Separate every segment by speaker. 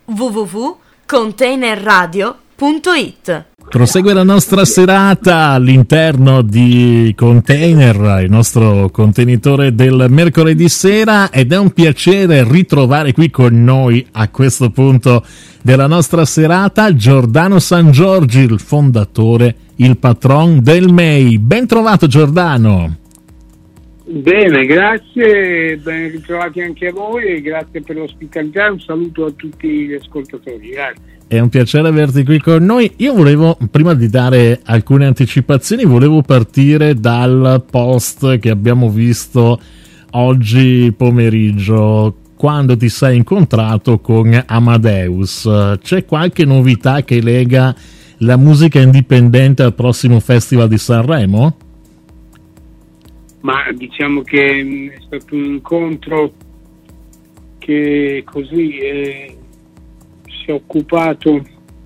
Speaker 1: www.containerradio.it.
Speaker 2: Prosegue la nostra serata all'interno di Container, il nostro contenitore del mercoledì sera, ed è un piacere ritrovare qui con noi a questo punto della nostra serata Giordano Sangiorgi, il fondatore, il patron del MEI. Ben trovato Giordano.
Speaker 3: Bene, grazie, ben ritrovati anche a voi e grazie per l'ospitalità. Un saluto a tutti gli ascoltatori, grazie.
Speaker 2: È un piacere averti qui con noi. Io volevo, prima di dare alcune anticipazioni, volevo partire dal post che abbiamo visto oggi pomeriggio, quando ti sei incontrato con Amadeus. C'è qualche novità che lega la musica indipendente al prossimo Festival di Sanremo?
Speaker 3: Ma diciamo che è stato un incontro che così si è occupato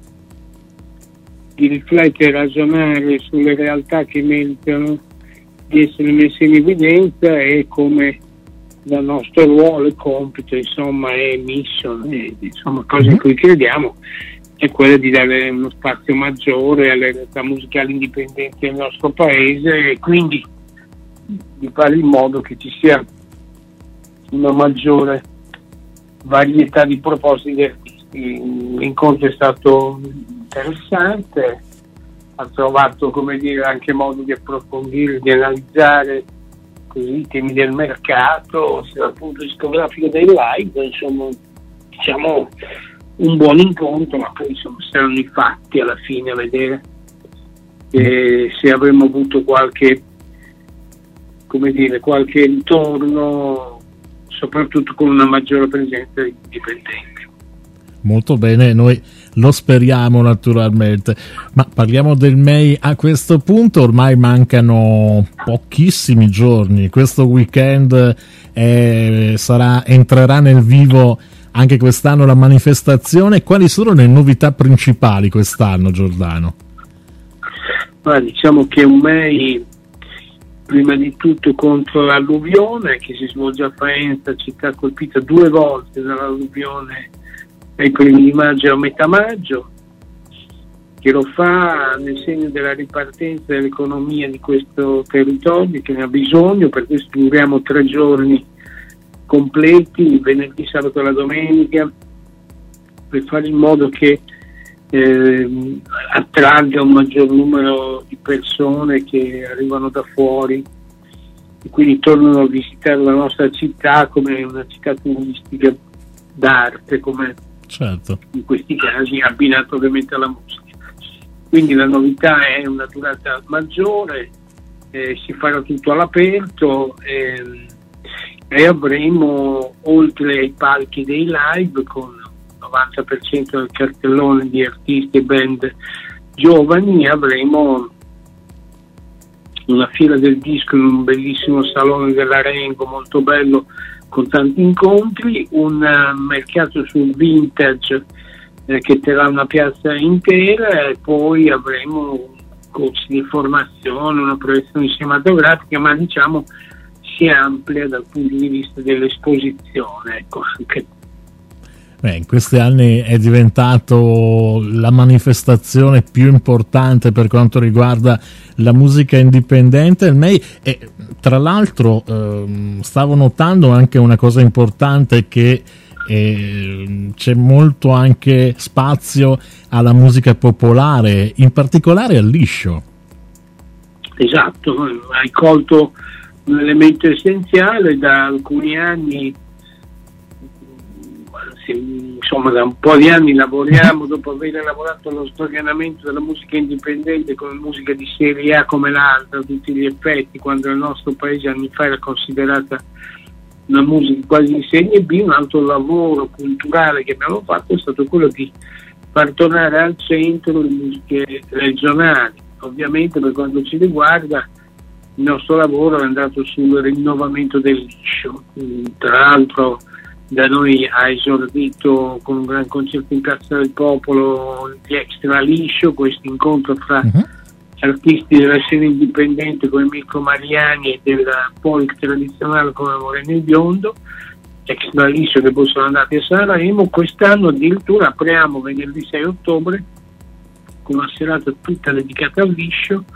Speaker 3: di riflettere e ragionare sulle realtà che meritano di essere messe in evidenza e come il nostro ruolo e compito, insomma, è mission, insomma, cose in cui crediamo, è quella di dare uno spazio maggiore alle realtà musicali indipendenti del nostro paese e quindi di fare in modo che ci sia una maggiore varietà di proposte di artisti. L'incontro è stato interessante, ha trovato, come dire, anche modo di approfondire, di analizzare così i temi del mercato, sia dal punto discografico dei live, insomma, diciamo un buon incontro, ma poi insomma saranno i fatti alla fine a vedere se avremmo avuto qualche ritorno, soprattutto con una maggiore presenza di dipendenti.
Speaker 2: Molto bene, noi lo speriamo naturalmente, ma parliamo del MEI a questo punto. Ormai mancano pochissimi giorni, questo weekend entrerà nel vivo anche quest'anno la manifestazione. Quali sono le novità principali quest'anno, Giordano?
Speaker 3: Diciamo che è un MEI prima di tutto contro l'alluvione che si svolge a Faenza, città colpita 2 volte dall'alluvione ai primi di maggio e a metà maggio, che lo fa nel segno della ripartenza dell'economia di questo territorio che ne ha bisogno. Per questo duriamo 3 giorni completi, venerdì, sabato e la domenica, per fare in modo che attragga un maggior numero di persone che arrivano da fuori e quindi tornano a visitare la nostra città come una città turistica d'arte, come
Speaker 2: certo,
Speaker 3: in questi casi abbinato ovviamente alla musica. Quindi la novità è una durata maggiore, si farà tutto all'aperto e avremo, oltre ai palchi dei live, con 90% del cartellone di artisti e band giovani, avremo una fiera del disco in un bellissimo salone dell'Arengo molto bello con tanti incontri, un mercato sul vintage che terrà una piazza intera e poi avremo corsi di formazione, una proiezione cinematografica, ma diciamo si amplia dal punto di vista dell'esposizione, ecco, anche.
Speaker 2: In questi anni è diventato la manifestazione più importante per quanto riguarda la musica indipendente, il MEI, e tra l'altro stavo notando anche una cosa importante, che c'è molto anche spazio alla musica popolare, in particolare al liscio.
Speaker 3: Esatto, hai colto un elemento essenziale. Da alcuni anni, insomma da un po' di anni lavoriamo, dopo aver lavorato allo sdoganamento della musica indipendente come musica di serie A come l'altra a tutti gli effetti, quando nel nostro paese anni fa era considerata una musica quasi di serie B. Un altro lavoro culturale che abbiamo fatto è stato quello di far tornare al centro le musiche regionali. Ovviamente per quanto ci riguarda il nostro lavoro è andato sul rinnovamento del liscio, tra l'altro da noi ha esordito con un gran concerto in Piazza del Popolo di Extra Liscio, questo incontro fra artisti della scena indipendente come Mirko Mariani e del folk tradizionale come Moreno il Biondo, ex Liscio che poi sono andati a Sanremo. Quest'anno addirittura apriamo venerdì 6 ottobre con una serata tutta dedicata al Liscio,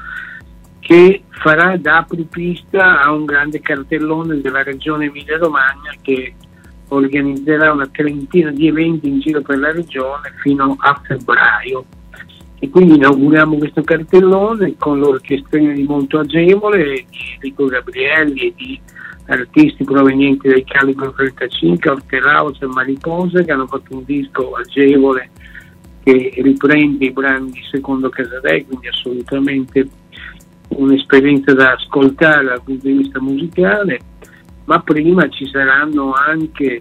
Speaker 3: che farà da apripista a un grande cartellone della regione Emilia-Romagna, che organizzerà una trentina di eventi in giro per la regione fino a febbraio. E quindi inauguriamo questo cartellone con l'orchestrina di Molto Agevole di Enrico Gabrielli e di artisti provenienti dai Calibro 35, Ortelaus e Mariposa, che hanno fatto un disco agevole che riprende i brani di Secondo Casadei, quindi assolutamente un'esperienza da ascoltare dal punto di vista musicale. Ma prima ci saranno anche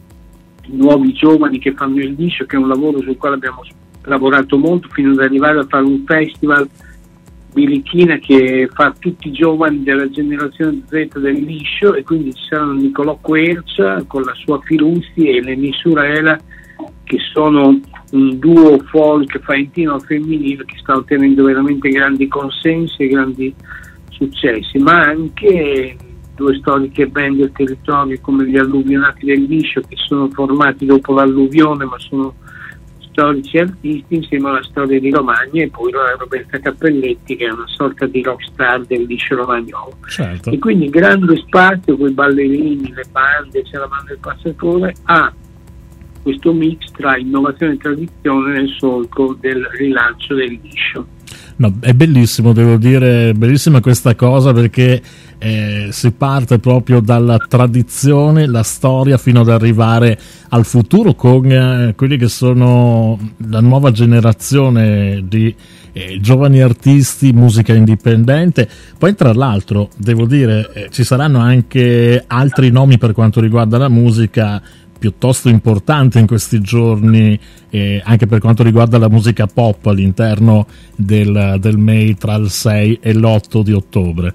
Speaker 3: nuovi giovani che fanno il Liscio, che è un lavoro sul quale abbiamo lavorato molto fino ad arrivare a fare un festival Birichina che fa tutti i giovani della generazione Z del Liscio, e quindi ci saranno Nicolò Quercia con la sua Filuzzi e Leni Surela, che sono un duo folk faentino femminile che sta ottenendo veramente grandi consensi e grandi successi, ma anche due storiche band del territorio come gli Alluvionati del Liscio, che sono formati dopo l'alluvione ma sono storici artisti insieme alla storia di Romagna, e poi la Roberta Cappelletti, che è una sorta di rockstar del Liscio romagnolo.
Speaker 2: Certo.
Speaker 3: E quindi grande spazio con i ballerini, le bande, c'è la banda del Passatore, a questo mix tra innovazione e tradizione nel solco del rilancio del Liscio.
Speaker 2: No, è bellissimo, devo dire, bellissima questa cosa, perché si parte proprio dalla tradizione, la storia, fino ad arrivare al futuro con quelli che sono la nuova generazione di giovani artisti, musica indipendente. Poi tra l'altro devo dire ci saranno anche altri nomi per quanto riguarda la musica piuttosto importante in questi giorni, anche per quanto riguarda la musica pop all'interno del May tra il 6 e l'8 di ottobre.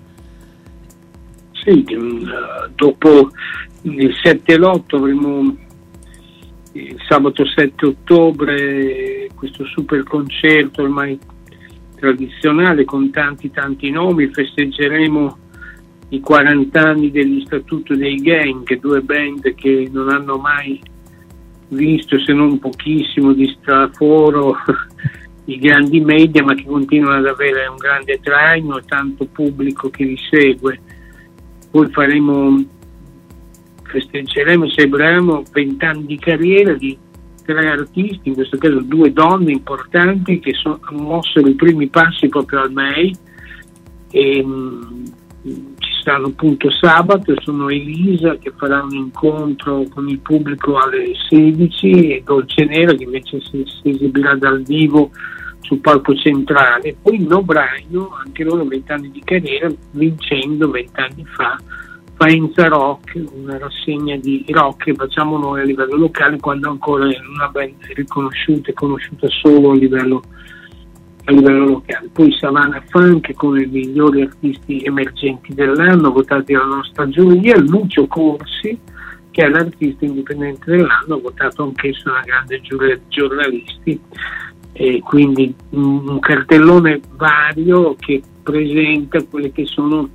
Speaker 3: Sì, dopo il 7 e l'8 avremo il sabato 7 ottobre questo super concerto ormai tradizionale con tanti nomi. Festeggeremo i 40 anni degli Statuto dei Gang, due band che non hanno mai visto, se non pochissimo, di straforo i grandi media, ma che continuano ad avere un grande traino e tanto pubblico che li segue. Poi festeggeremo, celebreremo 20 anni di carriera di 3 artisti, in questo caso 2 donne importanti che hanno mosso i primi passi proprio al May. E ci saranno appunto sabato, sono Elisa che farà un incontro con il pubblico alle 16 e Dolce Nera che invece si esibirà dal vivo sul palco centrale. Poi Nobraino, anche loro 20 anni di carriera, vincendo 20 anni fa Faenza Rock, una rassegna di rock che facciamo noi a livello locale, quando ancora era una band riconosciuta e conosciuta solo a livello locale. Poi Savannah Funk con i migliori artisti emergenti dell'anno votati dalla nostra giuria, Lucio Corsi che è l'artista indipendente dell'anno, votato anch'esso da una grande giuria di giornalisti, e quindi un cartellone vario che presenta quelli che sono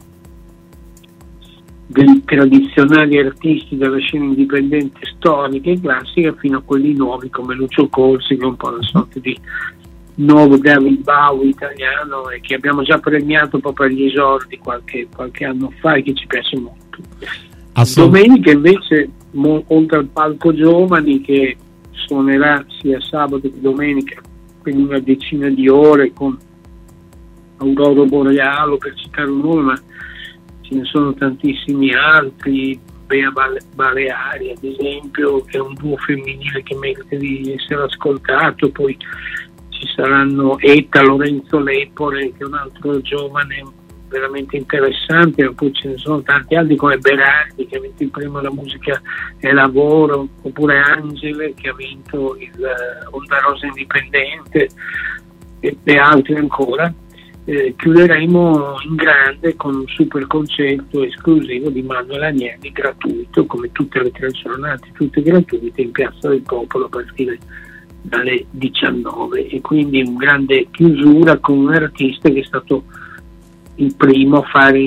Speaker 3: dei tradizionali artisti della scena indipendente storica e classica fino a quelli nuovi come Lucio Corsi, che è un po' una sorta di nuovo David Bowie italiano e che abbiamo già premiato proprio agli esordi qualche anno fa e che ci piace molto. Domenica invece, oltre al palco giovani che suonerà sia sabato che domenica, quindi una decina di ore con Aurora Borealo per citare un nome, ma ce ne sono tantissimi altri, Bea Baleari ad esempio, che è un duo femminile che merita di essere ascoltato. Poi ci saranno Eta, Lorenzo Lepore, che è un altro giovane veramente interessante, e poi ce ne sono tanti altri come Berardi che ha vinto il premio alla musica e lavoro, oppure Angele che ha vinto il Onda Rosa Indipendente e altri ancora. Chiuderemo in grande con un super concerto esclusivo di Manuel Agnelli, gratuito, come tutte le 3 giornate, tutte gratuite, in Piazza del Popolo a partire dalle 19, e quindi una grande chiusura con un artista che è stato il primo a fare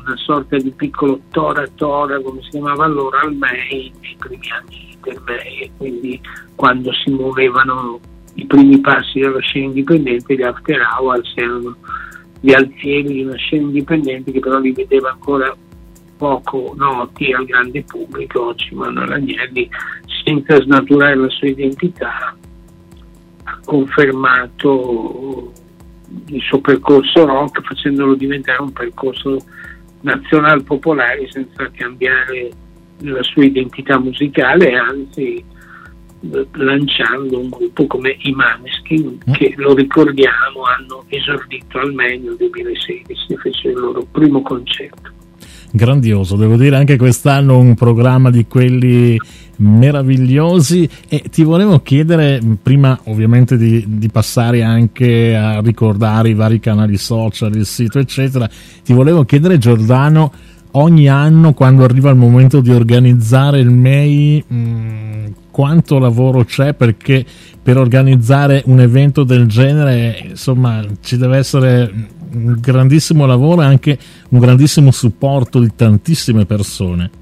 Speaker 3: una sorta di piccolo tora come si chiamava allora al MEI, nei primi anni del MEI, e quindi quando si muovevano i primi passi della scena indipendente, gli after hours erano gli alzieri di una scena indipendente che però li vedeva ancora poco noti al grande pubblico. Oggi Manuel Agnelli, senza snaturare la sua identità, ha confermato il suo percorso rock, facendolo diventare un percorso nazional popolare senza cambiare la sua identità musicale, anzi lanciando un gruppo come i Maneskin, che lo ricordiamo hanno esordito al Menu nel 2016, fece il loro primo concerto.
Speaker 2: Grandioso, devo dire, anche quest'anno un programma di quelli meravigliosi. E ti volevo chiedere, prima ovviamente di passare anche a ricordare i vari canali social, il sito eccetera, ti volevo chiedere, Giordano, ogni anno quando arriva il momento di organizzare il MEI, quanto lavoro c'è? Perché per organizzare un evento del genere, insomma, ci deve essere un grandissimo lavoro e anche un grandissimo supporto di tantissime persone.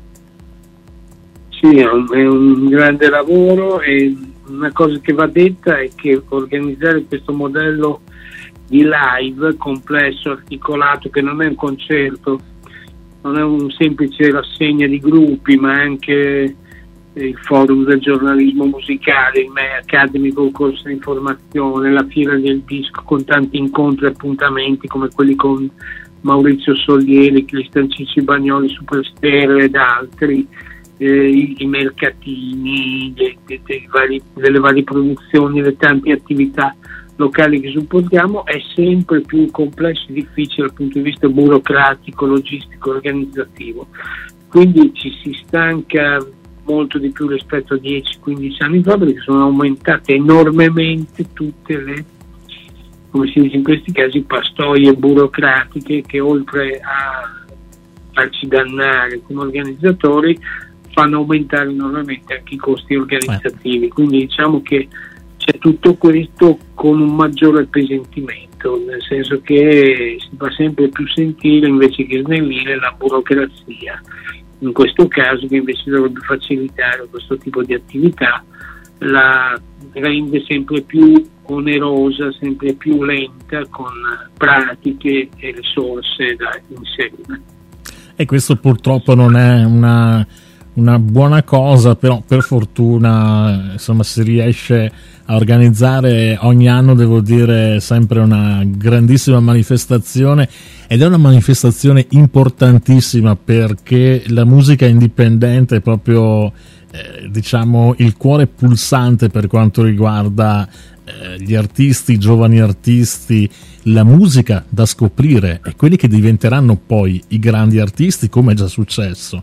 Speaker 3: Sì, è un grande lavoro, e una cosa che va detta è che organizzare questo modello di live complesso, articolato, che non è un concerto, non è un semplice rassegna di gruppi, ma anche il forum del giornalismo musicale, il MEI Academy con corso di informazione, la fiera del disco con tanti incontri e appuntamenti come quelli con Maurizio Solieri, Cristian Cicci Bagnoli, Super Stereo ed altri, i mercatini delle varie produzioni, le tante attività locali che supportiamo, è sempre più complesso e difficile dal punto di vista burocratico, logistico, organizzativo. Quindi ci si stanca molto di più rispetto a 10-15 anni fa, perché sono aumentate enormemente tutte le, come si dice in questi casi, pastoie burocratiche che, oltre a farci dannare come organizzatori, fanno aumentare enormemente anche i costi organizzativi. Quindi diciamo che c'è tutto questo con un maggiore appesantimento, nel senso che si fa sempre più sentire, invece che snellire, la burocrazia. In questo caso, che invece dovrebbe facilitare questo tipo di attività, la rende sempre più onerosa, sempre più lenta, con pratiche e risorse da inserire. E
Speaker 2: questo purtroppo non è una buona cosa, però per fortuna, insomma, si riesce a organizzare ogni anno, devo dire, sempre una grandissima manifestazione, ed è una manifestazione importantissima, perché la musica indipendente è proprio diciamo il cuore pulsante per quanto riguarda gli artisti, i giovani artisti, la musica da scoprire e quelli che diventeranno poi i grandi artisti, come è già successo.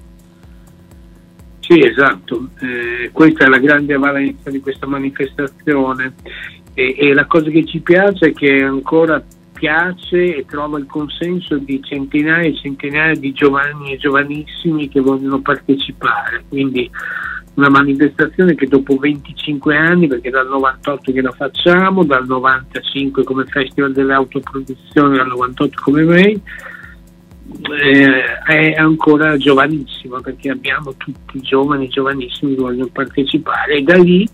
Speaker 3: Sì, esatto, questa è la grande valenza di questa manifestazione, e la cosa che ci piace è che ancora piace e trova il consenso di centinaia e centinaia di giovani e giovanissimi che vogliono partecipare. Quindi una manifestazione che dopo 25 anni, perché dal 98 che la facciamo, dal 95 come Festival delle Autoproduzioni, dal 98 come MEI, è ancora giovanissima, perché abbiamo tutti giovani, giovanissimi che vogliono partecipare, e da lì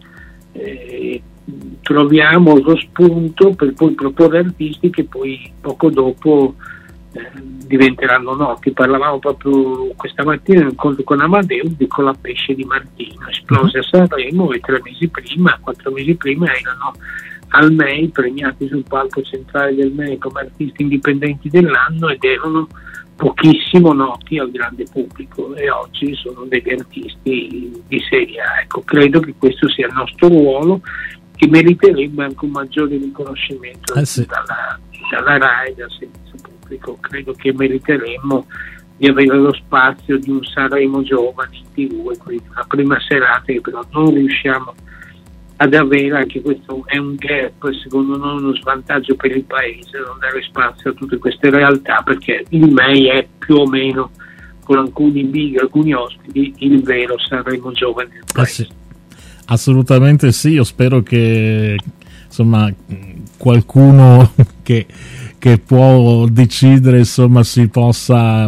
Speaker 3: troviamo lo spunto per poi proporre artisti che poi poco dopo diventeranno noti. Parlavamo proprio questa mattina in un incontro con Amadeus di Colapesce di Martino, esplose a Sanremo, e 4 mesi prima erano al MEI, premiati sul palco centrale del MEI come artisti indipendenti dell'anno, ed erano pochissimo noti al grande pubblico, e oggi sono degli artisti di serie A. Ecco, credo che questo sia il nostro ruolo, che meriterebbe anche un maggiore riconoscimento dalla RAI, dal servizio pubblico. Credo che meriteremmo di avere lo spazio di un Sanremo Giovani in TV, e quindi una prima serata che però non riusciamo ad avere. Anche questo è un gap, secondo noi uno svantaggio per il paese, non dare spazio a tutte queste realtà, perché il MEI è più o meno, con alcuni big, alcuni ospiti, il vero Sanremo Giovani del paese.
Speaker 2: Sì. Assolutamente sì, io spero che insomma qualcuno che può decidere, insomma, si possa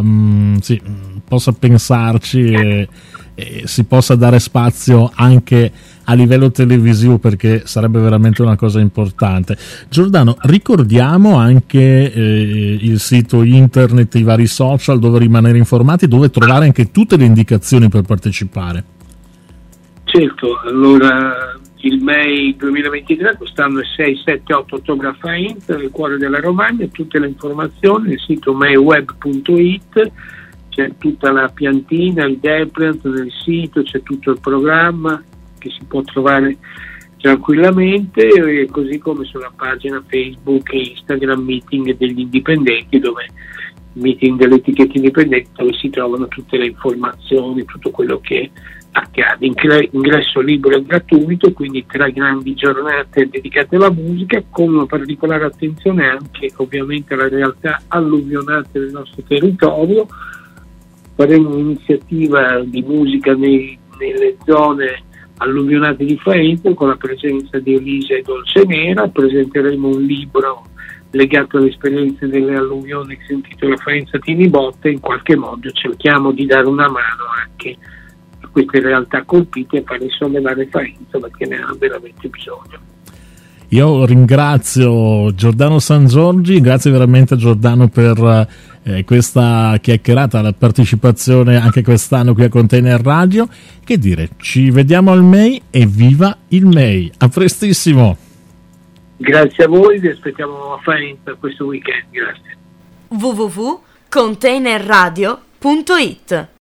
Speaker 2: pensarci e si possa dare spazio anche a livello televisivo, perché sarebbe veramente una cosa importante. Giordano, ricordiamo anche il sito internet, i vari social dove rimanere informati, dove trovare anche tutte le indicazioni per partecipare.
Speaker 3: Certo, allora il MEI 2023 quest'anno è 6, 7, 8 ottobre a Faenza, nel cuore della Romagna. Tutte le informazioni nel sito meiweb.it, c'è tutta la piantina, il deployment del sito, c'è tutto il programma che si può trovare tranquillamente, così come sulla pagina Facebook e Instagram Meeting degli Indipendenti, dove meeting delle etichette indipendenti, dove si trovano tutte le informazioni, tutto quello che accade. Ingresso libero e gratuito, quindi 3 grandi giornate dedicate alla musica, con una particolare attenzione anche ovviamente alle realtà alluvionate del nostro territorio. Faremo un'iniziativa di musica nelle zone alluvionate di Faenza con la presenza di Elisa e Dolcenera. Presenteremo un libro legato alle esperienze delle alluvioni che si intitola Faenza Tini Botte. In qualche modo cerchiamo di dare una mano anche a queste realtà colpite e fare sollevare Faenza, perché ne ha veramente bisogno.
Speaker 2: Io ringrazio Giordano Sangiorgi, grazie veramente Giordano per questa chiacchierata, la partecipazione anche quest'anno qui a Container Radio. Che dire, ci vediamo al MEI e viva il MEI, a prestissimo.
Speaker 3: Grazie a voi, vi aspettiamo a Faenza questo weekend, grazie.
Speaker 1: www.containerradio.it